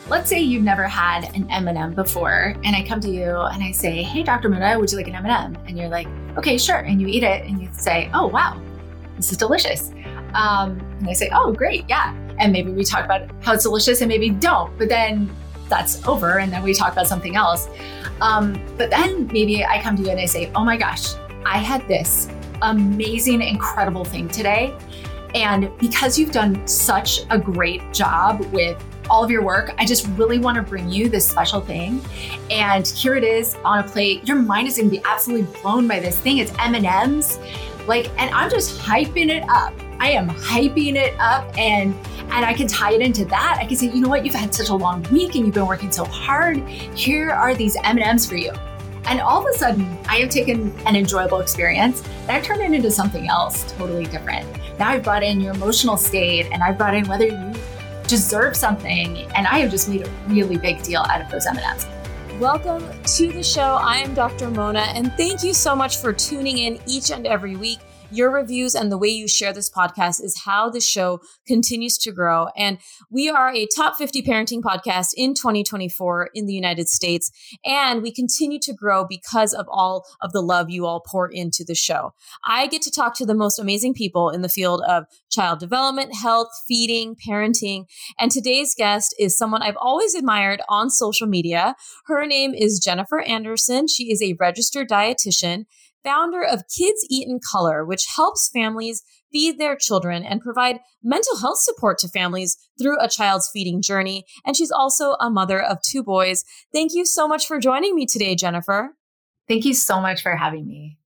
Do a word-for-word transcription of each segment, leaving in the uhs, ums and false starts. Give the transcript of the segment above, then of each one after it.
let's say you've never had an M and M before, and I come to you and I say, hey, Doctor Muna, would you like an M and M? And you're like, okay, sure. And you eat it and you say, oh, wow, this is delicious. Um, and I say, oh, great, yeah. And maybe we talk about how it's delicious and maybe don't, but then that's over. And then we talk about something else. Um, but then maybe I come to you and I say, oh my gosh, I had this amazing, incredible thing today. And because you've done such a great job with all of your work, I just really want to bring you this special thing. And here it is on a plate. Your mind is going to be absolutely blown by this thing. It's M and M's. Like, and I'm just hyping it up. I am hyping it up, and and I can tie it into that. I can say, you know what? You've had such a long week and you've been working so hard. Here are these M and M's for you. And all of a sudden, I have taken an enjoyable experience and I've turned it into something else totally different. Now I've brought in your emotional state, and I've brought in whether you deserve something, and I have just made a really big deal out of those M and M's. Welcome to the show. I am Doctor Mona, and thank you so much for tuning in each and every week. Your reviews and the way you share this podcast is how the show continues to grow. And we are a top fifty parenting podcast in twenty twenty-four in the United States. And we continue to grow because of all of the love you all pour into the show. I get to talk to the most amazing people in the field of child development, health, feeding, parenting. And today's guest is someone I've always admired on social media. Her name is Jennifer Anderson. She is a registered dietitian, founder of Kids Eat in Color, which helps families feed their children and provide mental health support to families through a child's feeding journey. And she's also a mother of two boys. Thank you so much for joining me today, Jennifer. Thank you so much for having me.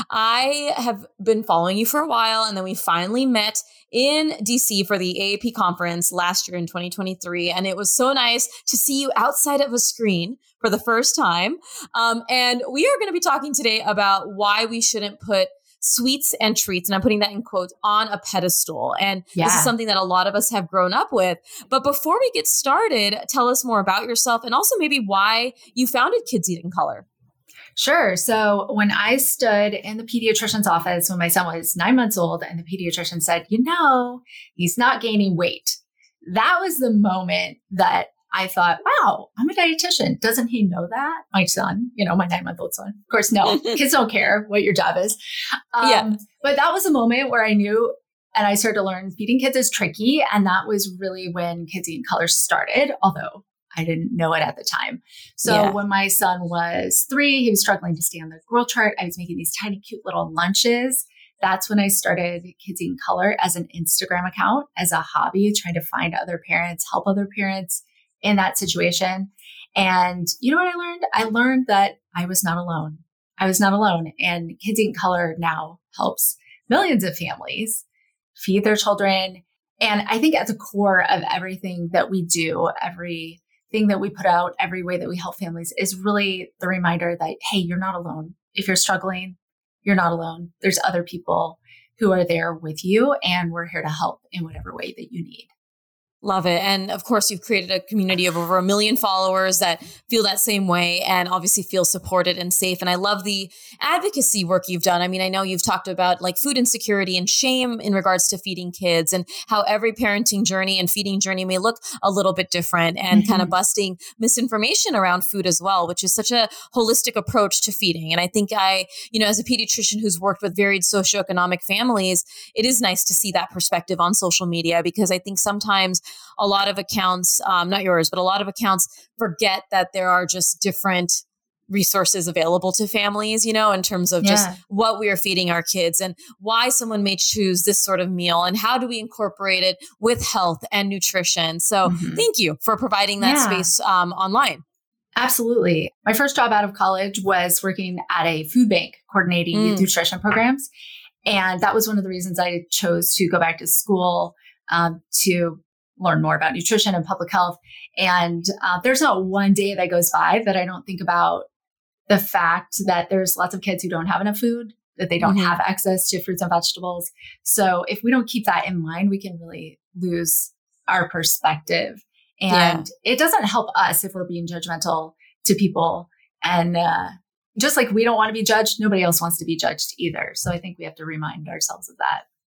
I have been following you for a while, and then we finally met in D C for the A A P conference last year in twenty twenty-three. And it was so nice to see you outside of a screen for the first time. Um, and we are going to be talking today about why we shouldn't put sweets and treats, and I'm putting that in quotes, on a pedestal. And yeah. This is something that a lot of us have grown up with. But before we get started, tell us more about yourself and also maybe why you founded Kids Eat in Color. Sure. So when I stood in the pediatrician's office when my son was nine months old, and the pediatrician said, you know, he's not gaining weight, that was the moment that I thought, wow, I'm a dietitian. Doesn't he know that? My son, you know, my nine-month-old son. Of course, no, kids don't care what your job is. Um, yeah. But that was a moment where I knew, and I started to learn feeding kids is tricky. And that was really when Kids Eat in Color started, although I didn't know it at the time. So yeah. When my son was three, he was struggling to stay on the growth chart. I was making these tiny, cute little lunches. That's when I started Kids Eat in Color as an Instagram account, as a hobby, trying to find other parents, help other parents in that situation. And you know what I learned? I learned that I was not alone. I was not alone. And Kids Eat in Color now helps millions of families feed their children. And I think at the core of everything that we do, every thing that we put out, every way that we help families, is really the reminder that, hey, you're not alone. If you're struggling, you're not alone. There's other people who are there with you, and we're here to help in whatever way that you need. Love it. And of course, you've created a community of over a million followers that feel that same way and obviously feel supported and safe. And I love the advocacy work you've done. I mean, I know you've talked about like food insecurity and shame in regards to feeding kids, and how every parenting journey and feeding journey may look a little bit different, and mm-hmm. kind of busting misinformation around food as well, which is such a holistic approach to feeding. And I think I, you know, as a pediatrician who's worked with varied socioeconomic families, it is nice to see that perspective on social media, because I think sometimes a lot of accounts, um, not yours, but a lot of accounts forget that there are just different resources available to families, you know, in terms of yeah. just what we are feeding our kids and why someone may choose this sort of meal and how do we incorporate it with health and nutrition. So mm-hmm. thank you for providing that yeah. space um, online. Absolutely. My first job out of college was working at a food bank coordinating mm. youth nutrition programs. And that was one of the reasons I chose to go back to school um, to learn more about nutrition and public health. And uh, there's not one day that goes by that I don't think about the fact that there's lots of kids who don't have enough food, that they don't mm-hmm. have access to fruits and vegetables. So if we don't keep that in mind, we can really lose our perspective. And yeah. it doesn't help us if we're being judgmental to people. And uh, just like we don't want to be judged, nobody else wants to be judged either. So I think we have to remind ourselves of that.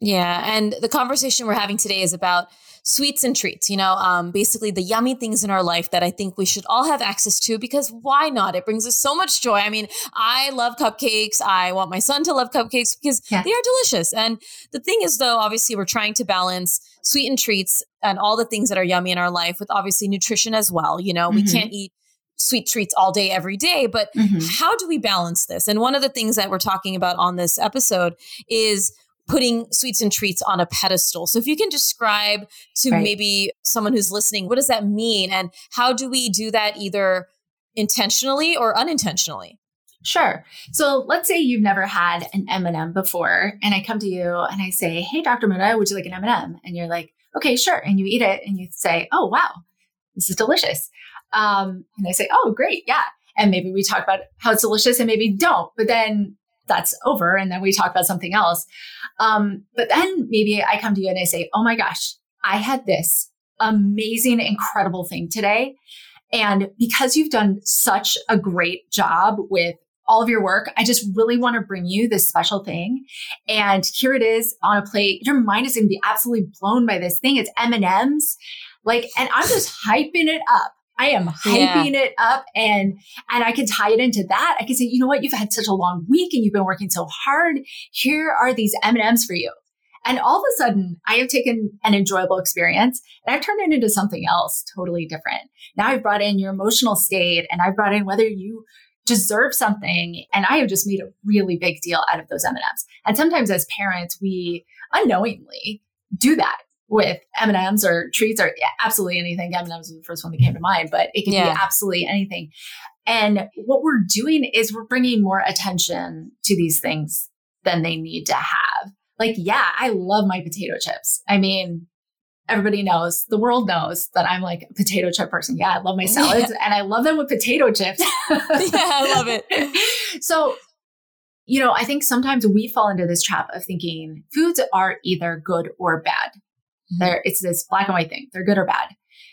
Yeah. And the conversation we're having today is about sweets and treats, you know, um, basically the yummy things in our life that I think we should all have access to, because why not? It brings us so much joy. I mean, I love cupcakes. I want my son to love cupcakes because yeah. they are delicious. And the thing is, though, obviously we're trying to balance sweet and treats and all the things that are yummy in our life with obviously nutrition as well. You know, mm-hmm. we can't eat sweet treats all day, every day, but mm-hmm. how do we balance this? And one of the things that we're talking about on this episode is putting sweets and treats on a pedestal. So if you can describe to right. maybe someone who's listening, what does that mean? And how do we do that either intentionally or unintentionally? Sure. So let's say you've never had an M and M before, and I come to you and I say, hey, Doctor Mona, would you like an M and M? And you're like, okay, sure. And you eat it and you say, oh, wow, this is delicious. Um, and I say, oh, great. Yeah. And maybe we talk about how it's delicious and maybe don't, but then that's over. And then we talk about something else. Um, but then maybe I come to you and I say, oh my gosh, I had this amazing, incredible thing today. And because you've done such a great job with all of your work, I just really want to bring you this special thing. And here it is on a plate. Your mind is going to be absolutely blown by this thing. It's M and M's. Like, and I'm just hyping it up. I am hyping yeah. it up, and and I can tie it into that. I can say, you know what? You've had such a long week and you've been working so hard. Here are these M and M's for you. And all of a sudden, I have taken an enjoyable experience and I've turned it into something else totally different. Now I've brought in your emotional state, and I've brought in whether you deserve something. And I have just made a really big deal out of those M and M's. And sometimes as parents, we unknowingly do that with M and M's or treats or yeah, absolutely anything. M and M's was the first one that came to mind, but it can yeah. be absolutely anything. And what we're doing is we're bringing more attention to these things than they need to have. Like, yeah, I love my potato chips. I mean, everybody knows, the world knows that I'm like a potato chip person. Yeah, I love my salads yeah. and I love them with potato chips. Yeah, I love it. So, you know, I think sometimes we fall into this trap of thinking foods are either good or bad. They're, it's this black and white thing. They're good or bad.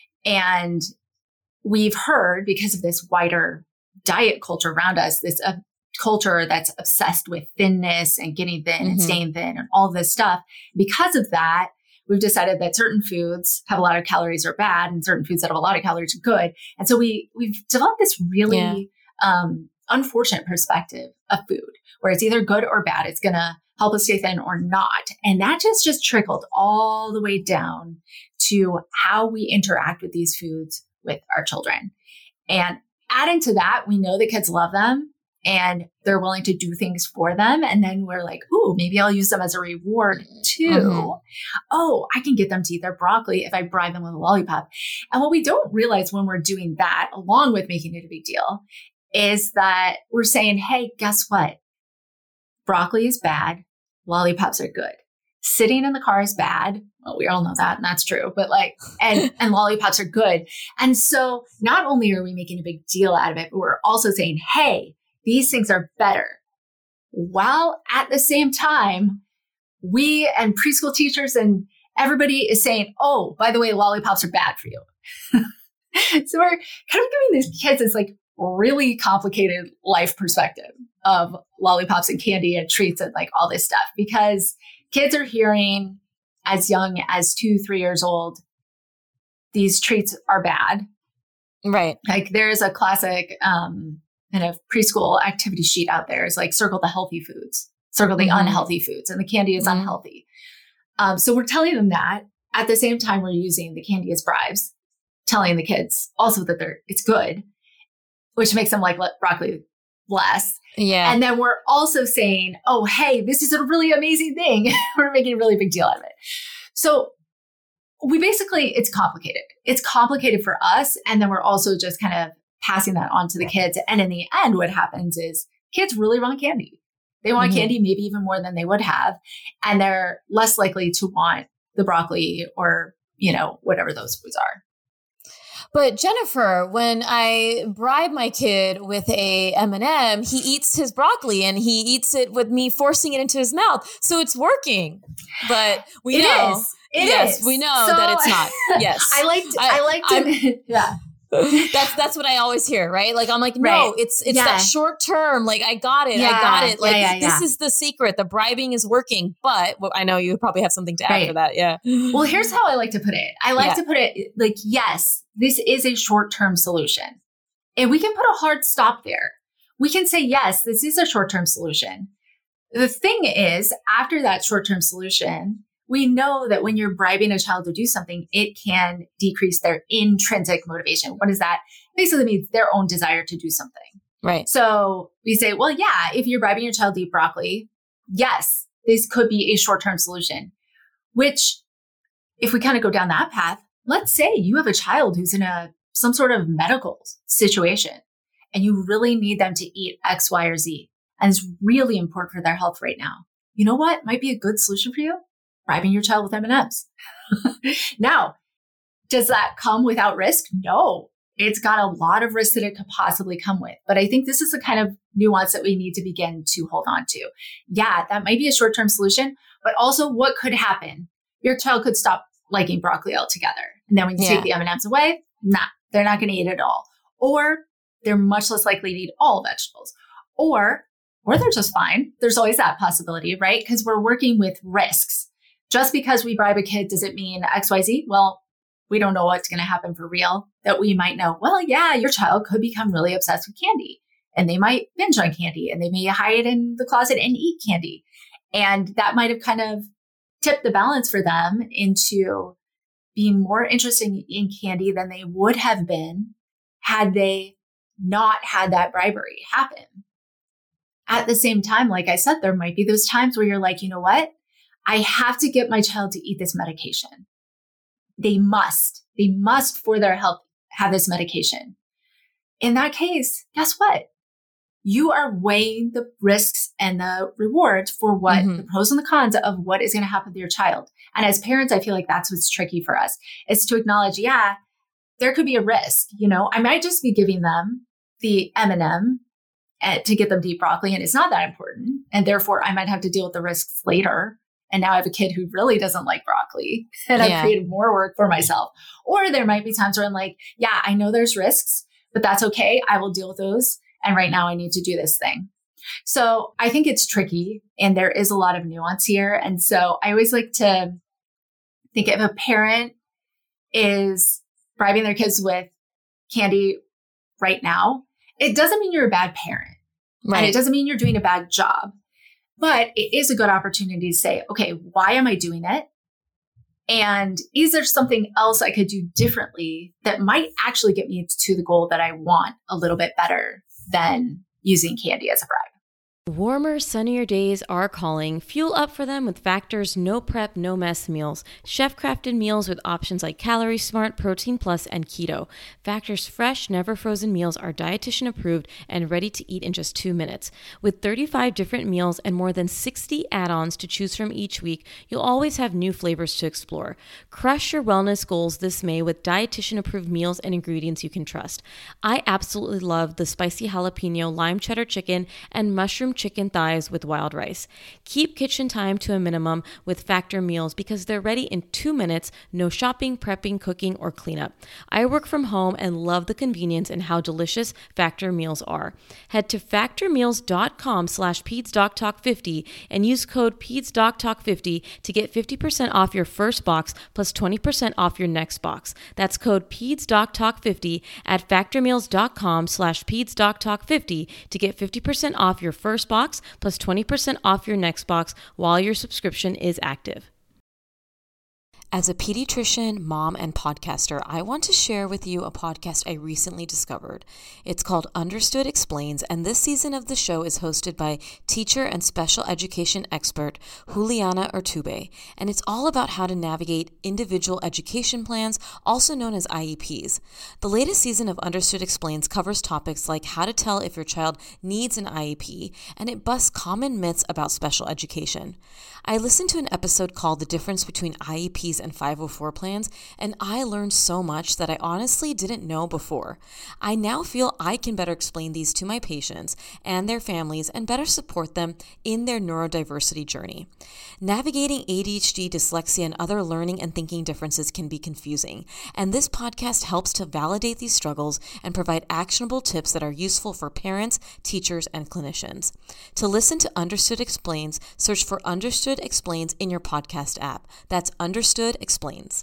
And we've heard, because of this wider diet culture around us, this uh, culture that's obsessed with thinness and getting thin mm-hmm. and staying thin and all this stuff. Because of that, we've decided that certain foods have a lot of calories are bad and certain foods that have a lot of calories are good. And so we, we've developed this really yeah. um, unfortunate perspective of food where it's either good or bad. It's going to help us stay thin or not. And that just, just trickled all the way down to how we interact with these foods with our children. And adding to that, we know the kids love them and they're willing to do things for them. And then we're like, ooh, maybe I'll use them as a reward too. Mm-hmm. Oh, I can get them to eat their broccoli if I bribe them with a lollipop. And what we don't realize when we're doing that, along with making it a big deal, is that we're saying, hey, guess what? Broccoli is bad. Lollipops are good. Sitting in the car is bad. Well, we all know that, and that's true. But like, and and lollipops are good. And so not only are we making a big deal out of it, but we're also saying, hey, these things are better. While at the same time, we and preschool teachers and everybody is saying, oh, by the way, lollipops are bad for you. So we're kind of giving these kids this like really complicated life perspective of lollipops and candy and treats and like all this stuff, because kids are hearing as young as two, three years old, these treats are bad. Right. Like there's a classic um, kind of preschool activity sheet out there. It's like circle the healthy foods, circle the mm-hmm. unhealthy foods, and the candy is mm-hmm. unhealthy. Um, so we're telling them that. At the same time, we're using the candy as bribes, telling the kids also that they're it's good, which makes them like broccoli less. Yeah. And then we're also saying, oh, hey, this is a really amazing thing. We're making a really big deal out of it. So we basically, it's complicated. It's complicated for us. And then we're also just kind of passing that on to the kids. And in the end, what happens is kids really want candy. They want mm-hmm. candy maybe even more than they would have. And they're less likely to want the broccoli or, you know, whatever those foods are. But Jennifer, when I bribe my kid with a M and M, he eats his broccoli and he eats it with me forcing it into his mouth. So it's working. But we it know, is. It yes, is. we know so, that it's not. Yes. I like, I, I like to, I'm, yeah. that's that's what I always hear, right? Like I'm like, no, right. it's it's yeah. that short term. Like I got it, yeah. I got it. Like yeah, yeah, this yeah. is the secret. The bribing is working. But well, I know you probably have something to add right. for that. Yeah. Well, here's how I like to put it. I like yeah. to put it like, yes, this is a short term solution, and we can put a hard stop there. We can say, yes, this is a short term solution. The thing is, after that short term solution, we know that when you're bribing a child to do something, it can decrease their intrinsic motivation. What is that? Basically means their own desire to do something. Right. So we say, well, yeah, if you're bribing your child to eat broccoli, yes, this could be a short-term solution, which if we kind of go down that path, let's say you have a child who's in a some sort of medical situation and you really need them to eat X, Y, or Z. And it's really important for their health right now. You know what might be a good solution for you? Bribing your child with M and M's. Now, does that come without risk? No, it's got a lot of risk that it could possibly come with. But I think this is the kind of nuance that we need to begin to hold on to. Yeah, that might be a short-term solution, but also what could happen? Your child could stop liking broccoli altogether. And then when you yeah. take the M and M's away, nah, they're not going to eat it all. Or they're much less likely to eat all vegetables. Or, or they're just fine. There's always that possibility, right? Because we're working with risks. Just because we bribe a kid, does it mean X, Y, Z? Well, we don't know what's going to happen for real. That we might know, well, yeah, your child could become really obsessed with candy and they might binge on candy and they may hide in the closet and eat candy. And that might have kind of tipped the balance for them into being more interested in candy than they would have been had they not had that bribery happen. At the same time, like I said, there might be those times where you're like, you know what? I have to get my child to eat this medication. They must, they must for their health have this medication. In that case, guess what? You are weighing the risks and the rewards for what mm-hmm. the pros and the cons of what is going to happen to your child. And as parents, I feel like that's what's tricky for us is to acknowledge, yeah, there could be a risk. You know, I might just be giving them the M and M to get them to eat broccoli and it's not that important. And therefore I might have to deal with the risks later. And now I have a kid who really doesn't like broccoli and I've yeah. created more work for myself. Or there might be times where I'm like, yeah, I know there's risks, but that's okay. I will deal with those. And right now I need to do this thing. So I think it's tricky and there is a lot of nuance here. And so I always like to think if a parent is bribing their kids with candy right now, it doesn't mean you're a bad parent. Right. And it doesn't mean you're doing a bad job. But it is a good opportunity to say, okay, why am I doing it? And is there something else I could do differently that might actually get me to the goal that I want a little bit better than using candy as a bribe? Warmer, sunnier days are calling. Fuel up for them with Factor's no prep, no mess meals. Chef-crafted meals with options like Calorie Smart, Protein Plus, and Keto. Factor's fresh, never frozen meals are dietitian approved and ready to eat in just two minutes. With thirty-five different meals and more than sixty add-ons to choose from each week, you'll always have new flavors to explore. Crush your wellness goals this May with dietitian approved meals and ingredients you can trust. I absolutely love the spicy jalapeno lime cheddar chicken and mushroom chicken thighs with wild rice. Keep kitchen time to a minimum with Factor meals because they're ready in two minutes, no shopping, prepping, cooking, or cleanup. I work from home and love the convenience and how delicious Factor meals are. Head to factormeals.com slash PedsDocTalk50 and use code PedsDocTalk50 to get fifty percent off your first box plus twenty percent off your next box. That's code PedsDocTalk50 at factormeals.com slash PedsDocTalk50 to get fifty percent off your first box plus twenty percent off your next box while your subscription is active. As a pediatrician, mom, and podcaster, I want to share with you a podcast I recently discovered. It's called Understood Explains, and this season of the show is hosted by teacher and special education expert Juliana Urtubey, and it's all about how to navigate individual education plans, also known as I E Ps. The latest season of Understood Explains covers topics like how to tell if your child needs an I E P, and it busts common myths about special education. I listened to an episode called The Difference Between I E Ps Bs and five oh four plans, and I learned so much that I honestly didn't know before. I now feel I can better explain these to my patients and their families and better support them in their neurodiversity journey. Navigating A D H D, dyslexia, and other learning and thinking differences can be confusing, and this podcast helps to validate these struggles and provide actionable tips that are useful for parents, teachers, and clinicians. To listen to Understood Explains, search for Understood Explains in your podcast app. That's Understood Explains.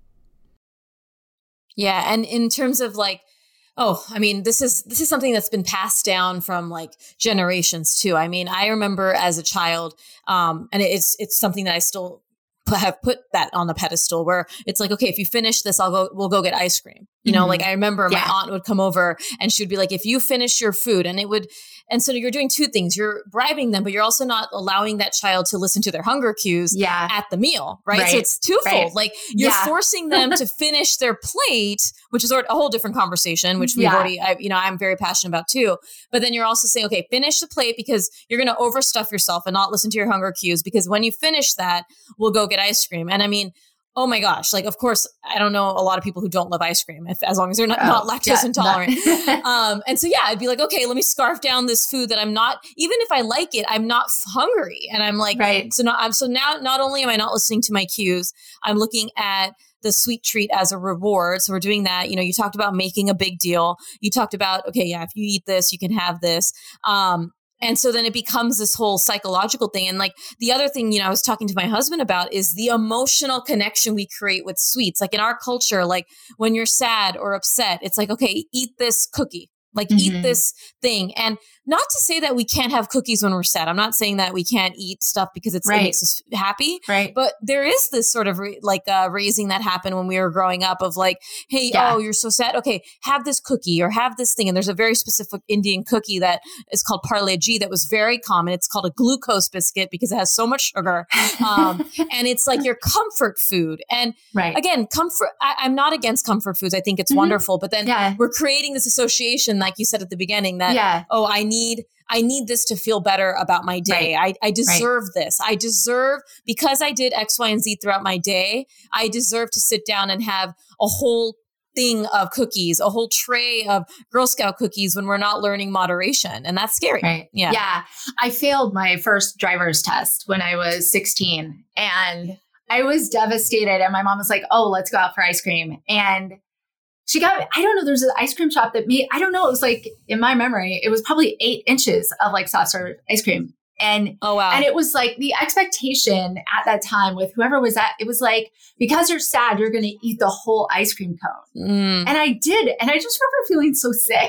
Yeah, and in terms of like, oh, I mean, this is this is something that's been passed down from like generations too. I mean, I remember as a child, um, and it's it's something that I still have put that on the pedestal where it's like, okay, if you finish this, I'll go, we'll go get ice cream. You know, mm-hmm. like I remember yeah. my aunt would come over and she would be like, if you finish your food, and it would, and so you're doing two things. You're bribing them, but you're also not allowing that child to listen to their hunger cues yeah. at the meal, right? right. So it's twofold. Right. Like you're yeah. forcing them to finish their plate, which is a whole different conversation, which we've yeah. already, I, you know, I'm very passionate about too. But then you're also saying, okay, finish the plate because you're going to overstuff yourself and not listen to your hunger cues, because when you finish that, we'll go get ice cream. And I mean, oh my gosh, like, of course, I don't know a lot of people who don't love ice cream, if, as long as they're not, oh, not lactose yeah, intolerant. um, and so, yeah, I'd be like, okay, let me scarf down this food that I'm not, even if I like it, I'm not hungry. And I'm like, right. so, not, I'm, so now not only am I not listening to my cues, I'm looking at the sweet treat as a reward. So we're doing that. You know, you talked about making a big deal. You talked about, okay, yeah, if you eat this, you can have this. Um, And so then it becomes this whole psychological thing. And like the other thing, you know, I was talking to my husband about is the emotional connection we create with sweets. Like in our culture, like when you're sad or upset, it's like, okay, eat this cookie, like mm-hmm. eat this thing. And not to say that we can't have cookies when we're sad. I'm not saying that we can't eat stuff because it's, right. it makes us happy. Right. But there is this sort of re- like uh, raising that happened when we were growing up of like, hey, yeah. oh, you're so sad. Okay, have this cookie or have this thing. And there's a very specific Indian cookie that is called Parle G that was very common. It's called a glucose biscuit because it has so much sugar. Um, and it's like your comfort food. And right. again, comfort, I, I'm not against comfort foods. I think it's mm-hmm. wonderful. But then yeah. we're creating this association, like you said at the beginning, that, yeah. oh, I need Need, I need this to feel better about my day. Right. I, I deserve right. this. I deserve, because I did X, Y, and Z throughout my day, I deserve to sit down and have a whole thing of cookies, a whole tray of Girl Scout cookies when we're not learning moderation. And that's scary. Right. Yeah. Yeah. I failed my first driver's test when I was sixteen and I was devastated. And my mom was like, oh, let's go out for ice cream. And she got, I don't know, there's an ice cream shop that made, I don't know, it was like, in my memory, it was probably eight inches of like soft serve ice cream. And, oh, wow. and it was like the expectation at that time with whoever was at, it was like, because you're sad, you're going to eat the whole ice cream cone. Mm. And I did. And I just remember feeling so sick,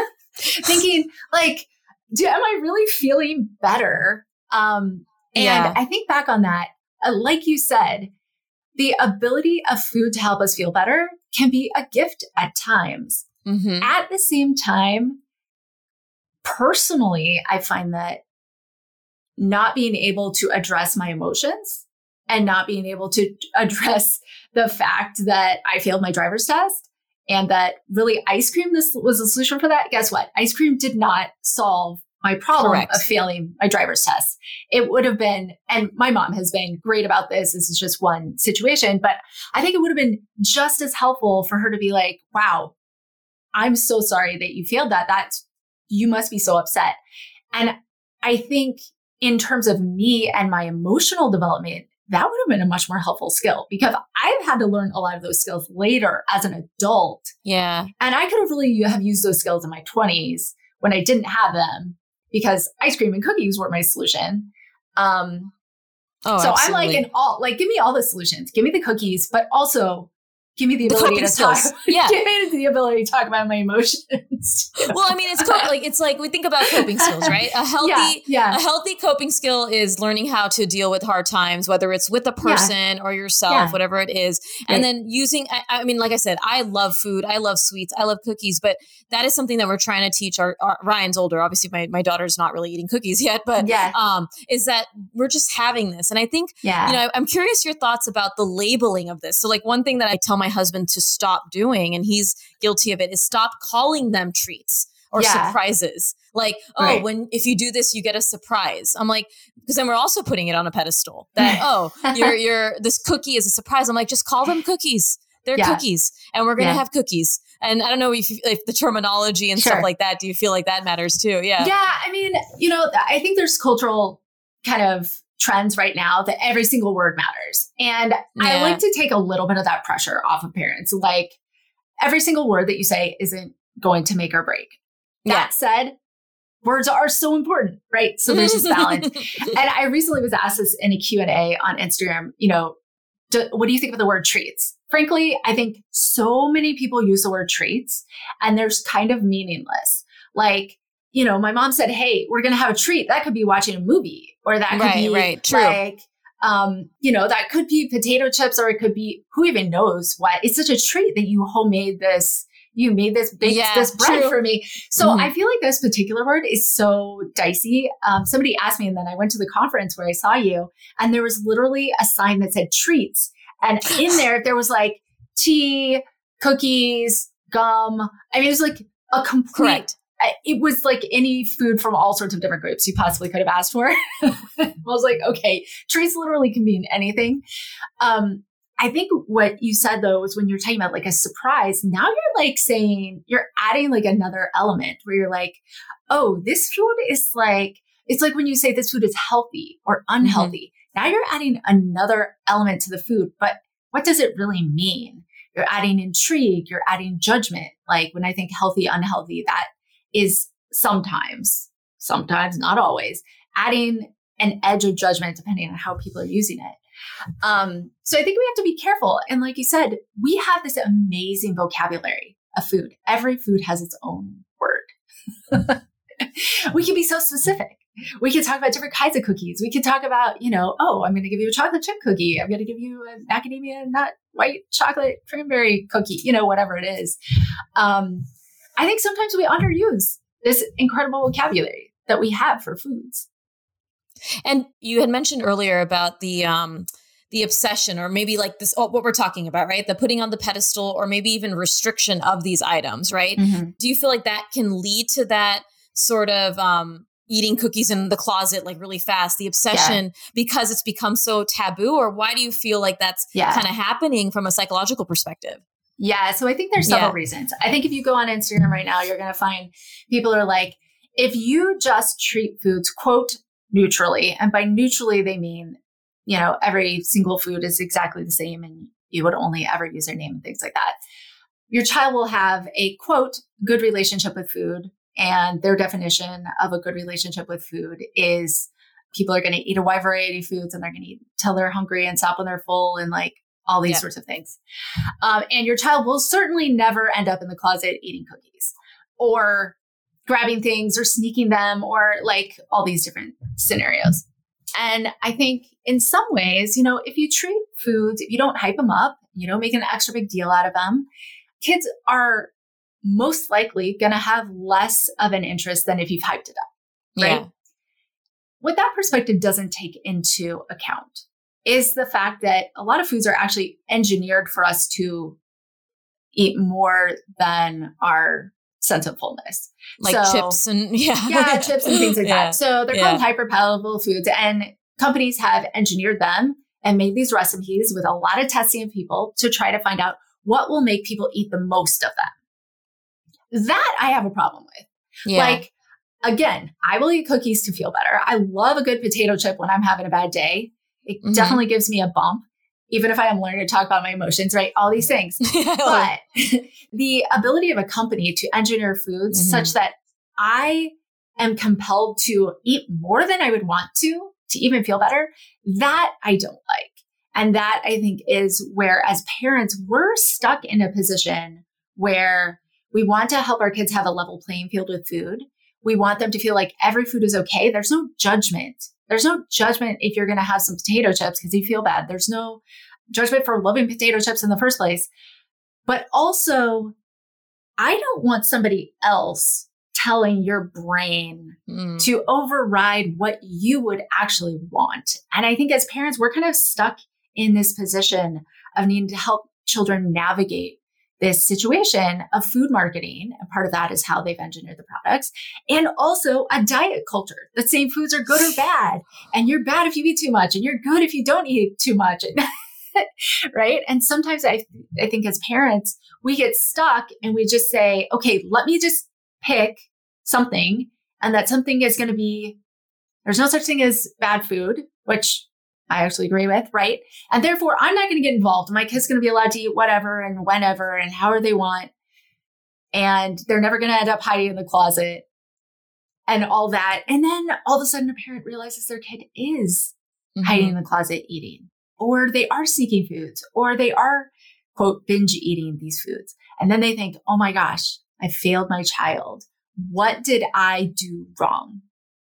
thinking like, do, am I really feeling better? Um, and yeah. I think back on that, uh, like you said, the ability of food to help us feel better can be a gift at times. Mm-hmm. At the same time, personally, I find that not being able to address my emotions and not being able to address the fact that I failed my driver's test and that really ice cream this was the solution for that. Guess what? Ice cream did not solve my problem Correct. of failing my driver's test. It would have been, and my mom has been great about this. This is just one situation, but I think it would have been just as helpful for her to be like, wow, I'm so sorry that you failed that. That's, you must be so upset. And I think in terms of me and my emotional development, that would have been a much more helpful skill because I've had to learn a lot of those skills later as an adult. Yeah. And I could have really have used those skills in my twenties when I didn't have them, because ice cream and cookies were my solution. Um, oh, so absolutely. I'm like an all, like, give me all the solutions. Give me the cookies, but also give me the ability the to skills. talk. Yeah. Give me the ability to talk about my emotions. Well, I mean, it's co- like it's like we think about coping skills, right? A healthy, yeah, yeah. a healthy coping skill is learning how to deal with hard times, whether it's with a person yeah. or yourself, yeah. whatever it is. Right. And then using, I, I mean, like I said, I love food, I love sweets, I love cookies, but that is something that we're trying to teach our, our Ryan's older. Obviously, my my daughter's not really eating cookies yet, but yeah. um, is that we're just having this. And I think, yeah. you know, I'm curious your thoughts about the labeling of this. So, like one thing that I tell my husband to stop doing, and he's guilty of it, is stop calling them treats. or Yeah. surprises. Like, oh, Right. when if you do this, you get a surprise. I'm like, because then we're also putting it on a pedestal that, oh, your your this cookie is a surprise. I'm like, just call them cookies. They're Yeah. cookies, and we're gonna Yeah. have cookies. And I don't know if, if the terminology and Sure. stuff like that. Do you feel like that matters too? Yeah. Yeah. I mean, you know, I think there's cultural kind of trends right now that every single word matters. And I Yeah. like to take a little bit of that pressure off of parents. Like every single word that you say isn't going to make or break. Yeah. That said, words are so important, right? So there's this balance. And I recently was asked this in a Q and A on Instagram, you know, do, what do you think of the word treats? Frankly, I think so many people use the word treats and there's kind of meaningless. Like, you know, my mom said, hey, we're going to have a treat. That could be watching a movie or that could Right, be right. True. like, um, you know, that could be potato chips or it could be who even knows what. It's such a treat that you homemade this, you made this, baked Yeah, this bread true. for me. So Mhm. I feel like this particular word is so dicey. Um, somebody asked me and then I went to the conference where I saw you and there was literally a sign that said treats. And in there, there was like tea, cookies, gum. I mean, it was like a complete, Correct. I- it was like any food from all sorts of different groups you possibly could have asked for. I was like, okay, treats literally can mean anything. Um, I think what you said though was when you're talking about like a surprise, now you're like saying, you're adding like another element where you're like, oh, this food is like, it's like when you say this food is healthy or unhealthy. Now you're adding another element to the food, but what does it really mean? You're adding intrigue, you're adding judgment. Like when I think healthy, unhealthy, that is sometimes, sometimes, not always, adding an edge of judgment depending on how people are using it. Um, so I think we have to be careful. And like you said, we have this amazing vocabulary of food. Every food has its own word. We can be so specific. We can talk about different kinds of cookies. We can talk about, you know, oh, I'm going to give you a chocolate chip cookie. I'm going to give you an macadamia nut white chocolate cranberry cookie, you know, whatever it is. Um, I think sometimes we underuse this incredible vocabulary that we have for foods. And you had mentioned earlier about the um, the obsession, or maybe like this, oh, what we're talking about, right? The putting on the pedestal, or maybe even restriction of these items, right? Mm-hmm. Do you feel like that can lead to that sort of um, eating cookies in the closet, like really fast, the obsession, yeah. because it's become so taboo? Or why do you feel like that's yeah. kind of happening from a psychological perspective? Yeah. So I think there's several Yeah. reasons. I think if you go on Instagram right now, you're going to find people are like, if you just treat foods, quote, neutrally, and by neutrally, they mean, you know, every single food is exactly the same and you would only ever use their name and things like that. Your child will have a, quote, good relationship with food. And their definition of a good relationship with food is people are going to eat a wide variety of foods and they're going to eat till they're hungry and stop when they're full and like all these Yeah. sorts of things. Um, and your child will certainly never end up in the closet eating cookies or grabbing things or sneaking them or like all these different scenarios. And I think in some ways, you know, if you treat foods, if you don't hype them up, you don't make an extra big deal out of them, kids are most likely going to have less of an interest than if you've hyped it up, right? Yeah. What that perspective doesn't take into account is the fact that a lot of foods are actually engineered for us to eat more than our sense of fullness. Like So- chips and yeah. yeah, chips and things like Yeah. that. So they're Yeah. called hyperpalatable foods, and companies have engineered them and made these recipes with a lot of testing of people to try to find out what will make people eat the most of them. That I have a problem with. Yeah. Like, again, I will eat cookies to feel better. I love a good potato chip when I'm having a bad day. It Mhm. definitely gives me a bump, even if I am learning to talk about my emotions, right? All these things. But the ability of a company to engineer foods Mhm. such that I am compelled to eat more than I would want to, to even feel better, that I don't like. And that I think is where, as parents, we're stuck in a position where we want to help our kids have a level playing field with food. We want them to feel like every food is okay. There's no judgment. There's no judgment if you're going to have some potato chips because you feel bad. There's no judgment for loving potato chips in the first place. But also, I don't want somebody else telling your brain Mm. to override what you would actually want. And I think as parents, we're kind of stuck in this position of needing to help children navigate this situation of food marketing. And part of that is how they've engineered the products, and also a diet culture that saying foods are good or bad. And you're bad if you eat too much, and you're good if you don't eat too much. Right. And sometimes I, I think as parents, we get stuck and we just say, okay, let me just pick something. And that something is going to be, there's no such thing as bad food, which I actually agree with. Right. And therefore, I'm not going to get involved. My kid's going to be allowed to eat whatever and whenever and however they want. And they're never going to end up hiding in the closet and all that. And then all of a sudden, a parent realizes their kid is mm-hmm. hiding in the closet eating, or they are sneaking foods, or they are, quote, binge eating these foods. And then they think, oh my gosh, I failed my child. What did I do wrong?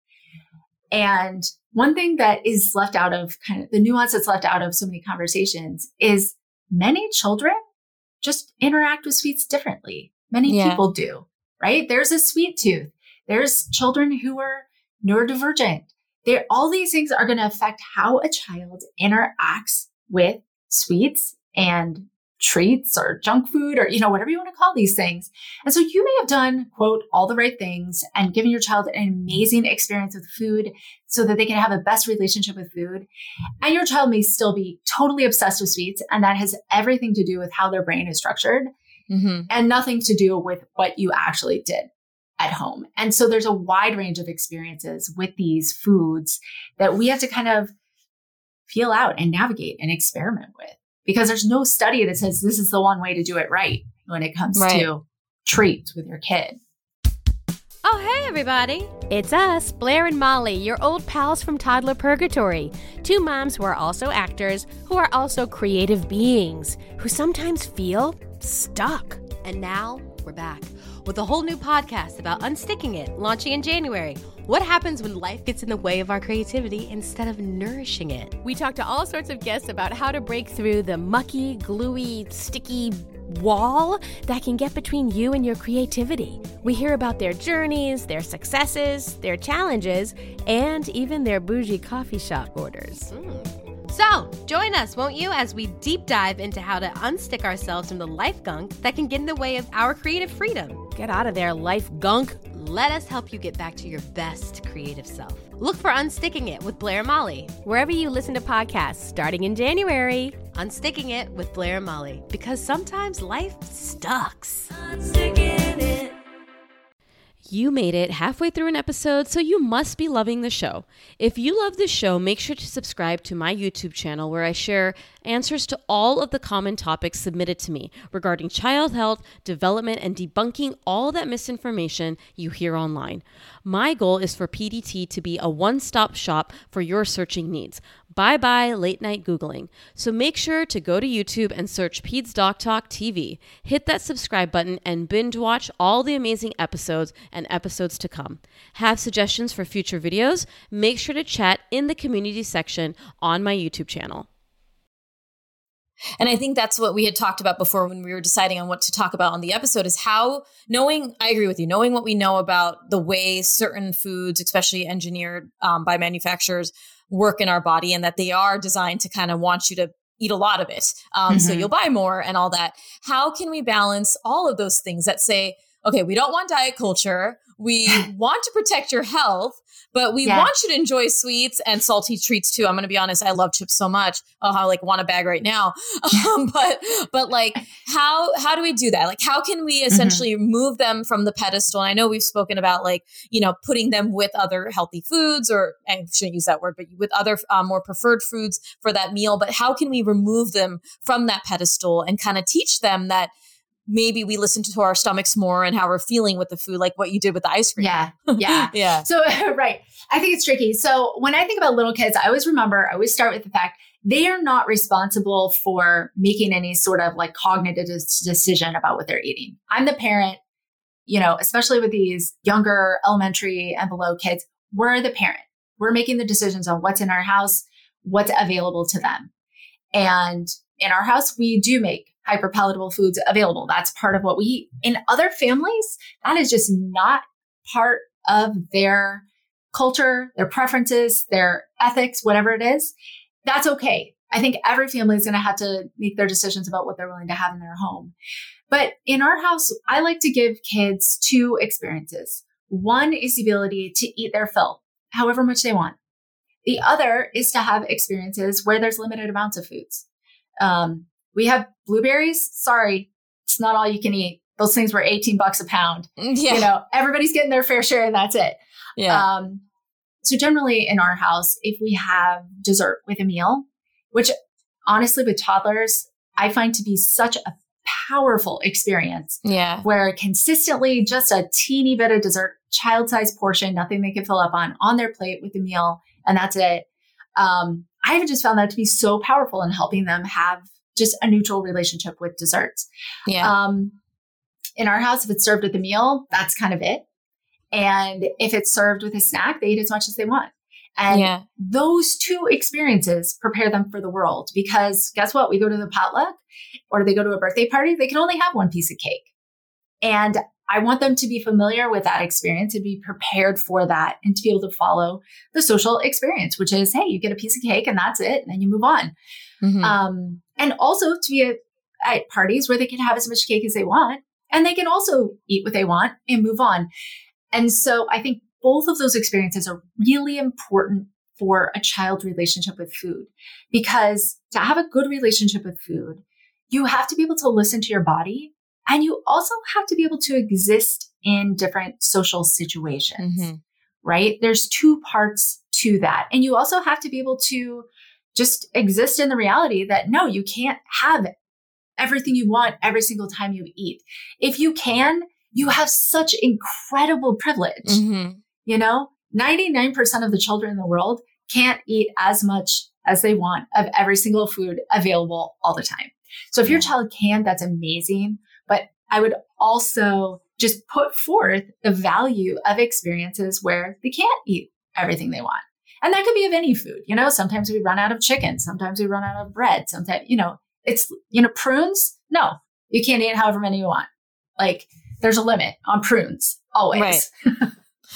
And one thing that is left out of kind of the nuance that's left out of so many conversations is many children just interact with sweets differently. Many yeah. people do, right? There's a sweet tooth. There's children who are neurodivergent. They're, all these things are going to affect how a child interacts with sweets and treats or junk food or, you know, whatever you want to call these things. And so you may have done, quote, all the right things and given your child an amazing experience with food so that they can have a best relationship with food. And your child may still be totally obsessed with sweets. And that has everything to do with how their brain is structured mm-hmm. and nothing to do with what you actually did at home. And so there's a wide range of experiences with these foods that we have to kind of feel out and navigate and experiment with. Because there's no study that says this is the one way to do it right when it comes right. to treats with your kid. Oh, hey, everybody. It's us, Blair and Molly, your old pals from Toddler Purgatory. Two moms who are also actors, who are also creative beings, who sometimes feel stuck. And now we're back with a whole new podcast about unsticking it, launching in January. What happens when life gets in the way of our creativity instead of nourishing it? We talk to all sorts of guests about how to break through the mucky, gluey, sticky wall that can get between you and your creativity. We hear about their journeys, their successes, their challenges, and even their bougie coffee shop orders. Mm. So, join us, won't you, as we deep dive into how to unstick ourselves from the life gunk that can get in the way of our creative freedom. Get out of there, life gunk. Let us help you get back to your best creative self. Look for Unsticking It with Blair and Molly, wherever you listen to podcasts, starting in January. Unsticking It with Blair and Molly, because sometimes life sucks. Unsticking it. You made it halfway through an episode, so you must be loving the show. If you love the show, make sure to subscribe to my YouTube channel where I share answers to all of the common topics submitted to me regarding child health, development, and debunking all that misinformation you hear online. My goal is for P D T to be a one-stop shop for your searching needs. Bye-bye late night Googling. So make sure to go to YouTube and search Peds Doc Talk T V. Hit that subscribe button and binge watch all the amazing episodes and episodes to come. Have suggestions for future videos? Make sure to chat in the community section on my YouTube channel. And I think that's what we had talked about before when we were deciding on what to talk about on the episode is how knowing, I agree with you, knowing what we know about the way certain foods, especially engineered um, by manufacturers, work in our body and that they are designed to kind of want you to eat a lot of it. Um, mm-hmm. So you'll buy more and all that. How can we balance all of those things that say, okay, we don't want diet culture. We want to protect your health, but we yeah. want you to enjoy sweets and salty treats too. I'm going to be honest. I love chips so much. Oh, I like want a bag right now. Um, but, but like, how, how do we do that? Like, how can we essentially mm-hmm. move them from the pedestal? And I know we've spoken about like, you know, putting them with other healthy foods, or I shouldn't use that word, but with other um, more preferred foods for that meal. But how can we remove them from that pedestal and kind of teach them that maybe we listen to our stomachs more and how we're feeling with the food, like what you did with the ice cream. Yeah. Yeah. yeah. So, right. I think it's tricky. So when I think about little kids, I always remember, I always start with the fact they are not responsible for making any sort of like cognitive decision about what they're eating. I'm the parent, you know, especially with these younger elementary and below kids, we're the parent. We're making the decisions on what's in our house, what's available to them. And in our house, we do make hyperpalatable foods available. That's part of what we eat. In other families, that is just not part of their culture, their preferences, their ethics, whatever it is. That's okay. I think every family is going to have to make their decisions about what they're willing to have in their home. But in our house, I like to give kids two experiences. One is the ability to eat their fill, however much they want. The other is to have experiences where there's limited amounts of foods. Um, we have blueberries. Sorry, it's not all you can eat. Those things were eighteen bucks a pound. Yeah. You know, everybody's getting their fair share and that's it. Yeah. Um, so generally in our house, if we have dessert with a meal, which honestly with toddlers, I find to be such a powerful experience. Yeah. Where consistently just a teeny bit of dessert, child-sized portion, nothing they can fill up on, on their plate with the meal, and that's it. Um, I've just found that to be so powerful in helping them have just a neutral relationship with desserts. Yeah. Um, in our house, if it's served with a meal, that's kind of it. And if it's served with a snack, they eat as much as they want. And yeah. those two experiences prepare them for the world, because guess what? We go to the potluck or they go to a birthday party, they can only have one piece of cake. And I want them to be familiar with that experience and be prepared for that and to be able to follow the social experience, which is, hey, you get a piece of cake and that's it. And then you move on. Mm-hmm. Um, and also to be at, at parties where they can have as much cake as they want, and they can also eat what they want and move on. And so I think both of those experiences are really important for a child relationship with food, because to have a good relationship with food, you have to be able to listen to your body, and you also have to be able to exist in different social situations, mm-hmm. right? There's two parts to that. And you also have to be able to just exist in the reality that no, you can't have everything you want every single time you eat. If you can, you have such incredible privilege. Mm-hmm. You know, ninety-nine percent of the children in the world can't eat as much as they want of every single food available all the time. So if yeah. your child can, that's amazing. But I would also just put forth the value of experiences where they can't eat everything they want. And that could be of any food. You know, sometimes we run out of chicken. Sometimes we run out of bread. Sometimes, you know, it's, you know, prunes. No, you can't eat however many you want. Like there's a limit on prunes always. Right.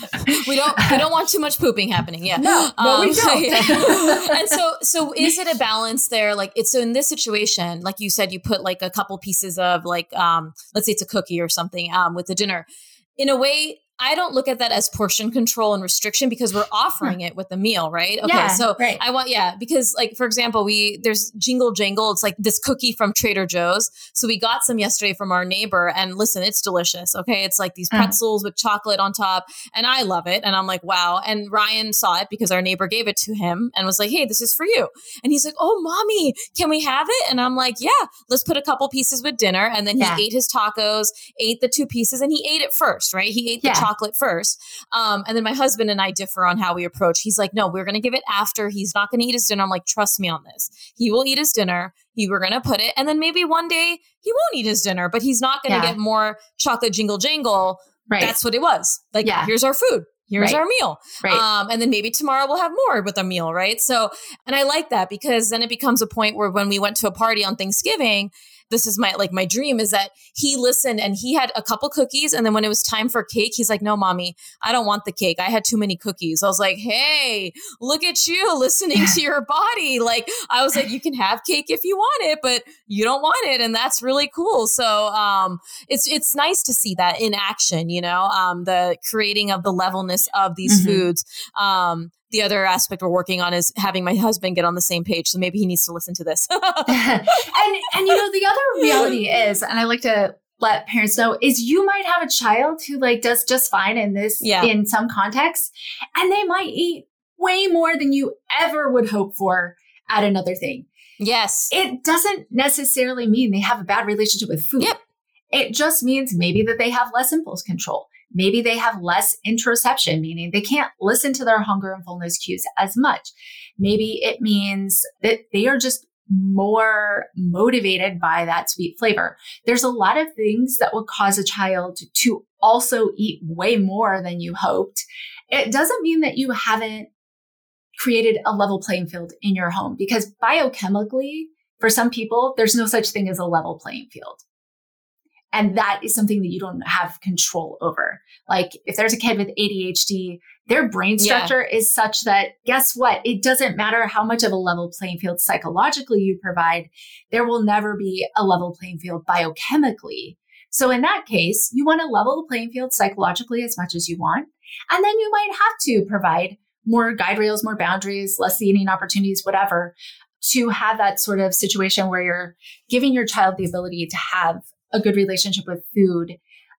we don't we don't want too much pooping happening. Yeah. No, no um, we don't. Yeah. And so so is it a balance there? Like it's so in this situation, like you said, you put like a couple pieces of like um let's say it's a cookie or something um with the dinner. In a way, I don't look at that as portion control and restriction because we're offering it with the meal, right? Okay. Yeah, so right. I want, yeah, because like, for example, we, there's Jingle Jangle. It's like this cookie from Trader Joe's. So we got some yesterday from our neighbor and listen, it's delicious. Okay. It's like these pretzels mm. with chocolate on top and I love it. And I'm like, wow. And Ryan saw it because our neighbor gave it to him and was like, hey, this is for you. And he's like, oh, mommy, can we have it? And I'm like, yeah, let's put a couple pieces with dinner. And then he yeah. ate his tacos, ate the two pieces and he ate it first, right? He ate the yeah. chocolate chocolate first. Um, and then my husband and I differ on how we approach. He's like, no, we're going to give it after. He's not going to eat his dinner. I'm like, trust me on this. He will eat his dinner. He, we're going to put it. And then maybe one day he won't eat his dinner, but he's not going to yeah. get more chocolate jingle jangle. Right. That's what it was. Like, yeah. here's our food. Here's right. our meal. Right. Um, and then maybe tomorrow we'll have more with a meal. Right. So, and I like that because then it becomes a point where when we went to a party on Thanksgiving, this is my, like my dream is that he listened and he had a couple cookies. And then when it was time for cake, he's like, no, mommy, I don't want the cake. I had too many cookies. I was like, hey, look at you listening to your body. Like, I was like, you can have cake if you want it, but you don't want it. And that's really cool. So, um, it's, it's nice to see that in action, you know, um, the creating of the levelness of these mm-hmm. foods. Um, The other aspect we're working on is having my husband get on the same page. So maybe he needs to listen to this. and, and, you know, the other reality is, and I like to let parents know, is you might have a child who like does just fine in this, yeah. in some contexts, and they might eat way more than you ever would hope for at another thing. Yes. It doesn't necessarily mean they have a bad relationship with food. Yep. It just means maybe that they have less impulse control. Maybe they have less interoception, meaning they can't listen to their hunger and fullness cues as much. Maybe it means that they are just more motivated by that sweet flavor. There's a lot of things that will cause a child to also eat way more than you hoped. It doesn't mean that you haven't created a level playing field in your home, because biochemically, for some people, there's no such thing as a level playing field. And that is something that you don't have control over. Like if there's a kid with A D H D, their brain structure yeah. is such that, guess what? It doesn't matter how much of a level playing field psychologically you provide, there will never be a level playing field biochemically. So in that case, you want to level the playing field psychologically as much as you want. And then you might have to provide more guide rails, more boundaries, less eating opportunities, whatever, to have that sort of situation where you're giving your child the ability to have a good relationship with food,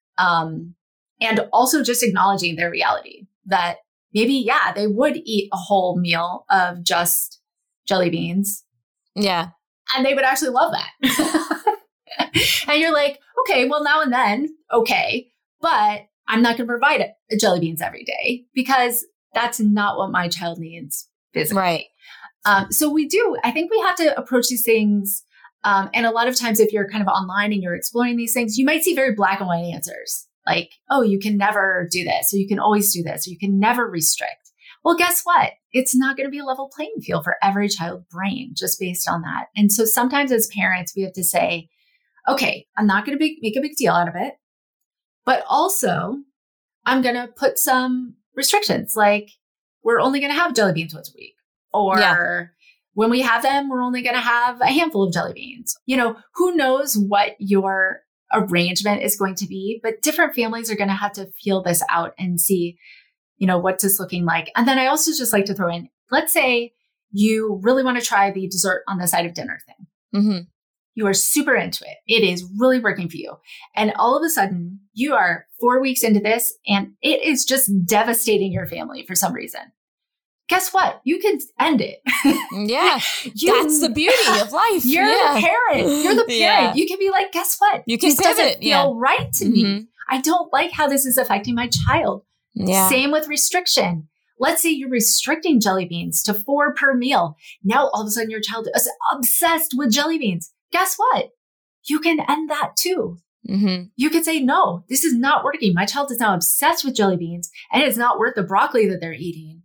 um, and also just acknowledging their reality that maybe, yeah, they would eat a whole meal of just jelly beans. Yeah. And they would actually love that. And you're like, okay, well, now and then, okay, but I'm not going to provide it, jelly beans every day because that's not what my child needs physically. Right. Um, so we do, I think we have to approach these things. Um, and a lot of times if you're kind of online and you're exploring these things, you might see very black and white answers like, oh, you can never do this, or you can always do this, or you can never restrict. Well, guess what? It's not going to be a level playing field for every child brain just based on that. And so sometimes as parents, we have to say, okay, I'm not going to be, make a big deal out of it, but also I'm going to put some restrictions, like we're only going to have jelly beans once a week, or yeah. when we have them, we're only going to have a handful of jelly beans. You know, who knows what your arrangement is going to be, but different families are going to have to feel this out and see, you know, what's this looking like. And then I also just like to throw in, let's say you really want to try the dessert on the side of dinner thing. Mm-hmm. You are super into it. It is really working for you. And all of a sudden you are four weeks into this and it is just devastating your family for some reason. Guess what? You can end it. Yeah. you, That's the beauty of life. You're yeah. the parent. You're the parent. Yeah. You can be like, guess what? You can this pivot. doesn't feel yeah. right to mm-hmm. me. I don't like how this is affecting my child. Yeah. Same with restriction. Let's say you're restricting jelly beans to four per meal. Now, all of a sudden, your child is obsessed with jelly beans. Guess what? You can end that too. Mm-hmm. You could say, no, this is not working. My child is now obsessed with jelly beans and it's not worth the broccoli that they're eating.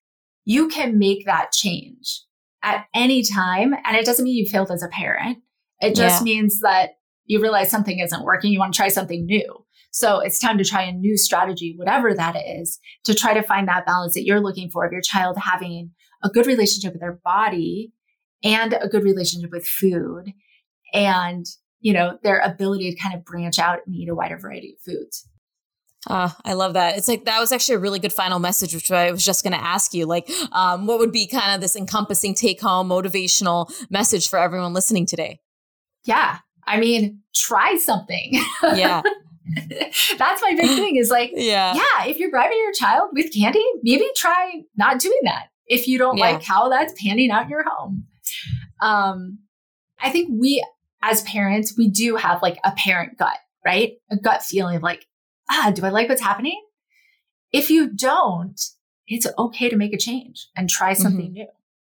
You can make that change at any time. And it doesn't mean you failed as a parent. It just yeah. means that you realize something isn't working. You want to try something new. So it's time to try a new strategy, whatever that is, to try to find that balance that you're looking for of your child having a good relationship with their body and a good relationship with food and, you know, their ability to kind of branch out and eat a wider variety of foods. Oh, I love that. It's like, that was actually a really good final message, which I was just going to ask you, like, um, what would be kind of this encompassing take home motivational message for everyone listening today? Yeah. I mean, try something. Yeah. That's my big thing is like, yeah. yeah, if you're bribing your child with candy, maybe try not doing that. If you don't Yeah. like how that's panning out in your home. Um, I think we, as parents, we do have like a parent gut, right? A gut feeling of like, ah, do I like what's happening? If you don't, it's okay to make a change and try something Mm-hmm. new.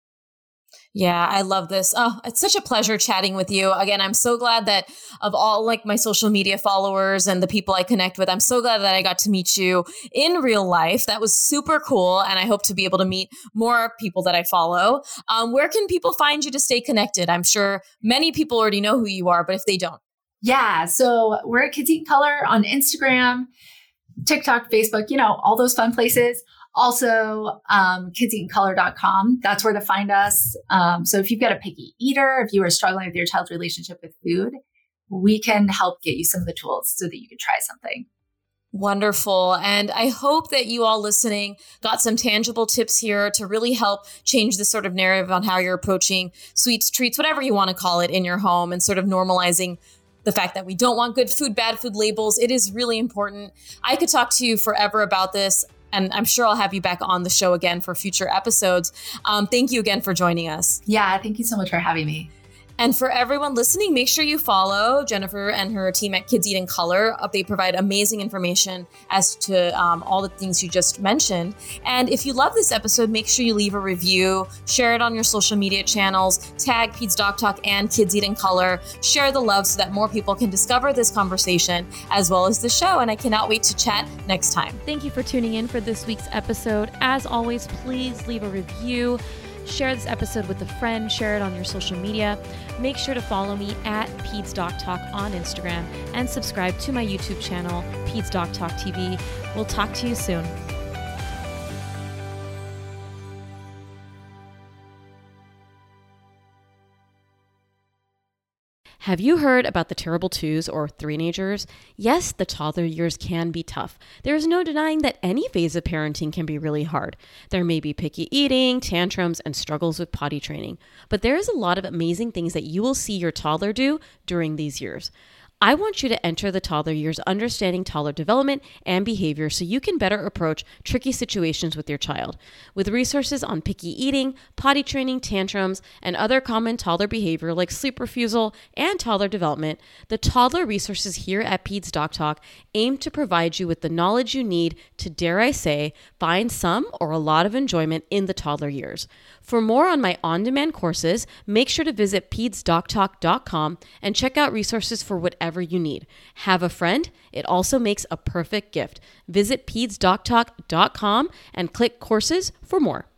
Yeah, I love this. Oh, it's such a pleasure chatting with you. Again, I'm so glad that of all like my social media followers and the people I connect with, I'm so glad that I got to meet you in real life. That was super cool. And I hope to be able to meet more people that I follow. Um, where can people find you to stay connected? I'm sure many people already know who you are, but if they don't. Yeah. So we're at Kids Eat Color on Instagram, TikTok, Facebook, you know, all those fun places. Also, um, kids eat color dot com. That's where to find us. Um, so if you've got a picky eater, if you are struggling with your child's relationship with food, we can help get you some of the tools so that you can try something. Wonderful. And I hope that you all listening got some tangible tips here to really help change this sort of narrative on how you're approaching sweets, treats, whatever you want to call it in your home, and sort of normalizing the fact that we don't want good food, bad food labels. It is really important. I could talk to you forever about this, and I'm sure I'll have you back on the show again for future episodes. Um, thank you again for joining us. Yeah, thank you so much for having me. And for everyone listening, make sure you follow Jennifer and her team at Kids Eat in Color. They provide amazing information as to um, all the things you just mentioned. And if you love this episode, make sure you leave a review, share it on your social media channels, tag Peds Doc Talk and Kids Eat in Color, share the love so that more people can discover this conversation as well as the show. And I cannot wait to chat next time. Thank you for tuning in for this week's episode. As always, please leave a review. Share this episode with a friend, share it on your social media. Make sure to follow me at Peds Doc Talk on Instagram and subscribe to my YouTube channel, Peds Doc Talk T V. We'll talk to you soon. Have you heard about the terrible twos or three-nagers? Yes, the toddler years can be tough. There is no denying that any phase of parenting can be really hard. There may be picky eating, tantrums, and struggles with potty training. But there is a lot of amazing things that you will see your toddler do during these years. I want you to enter the toddler years understanding toddler development and behavior so you can better approach tricky situations with your child. With resources on picky eating, potty training, tantrums, and other common toddler behavior like sleep refusal and toddler development, the toddler resources here at Peds Doc Talk aim to provide you with the knowledge you need to, dare I say, find some or a lot of enjoyment in the toddler years. For more on my on-demand courses, make sure to visit peds doc talk dot com and check out resources for whatever you need. Have a friend? It also makes a perfect gift. Visit peds doc talk dot com and click courses for more.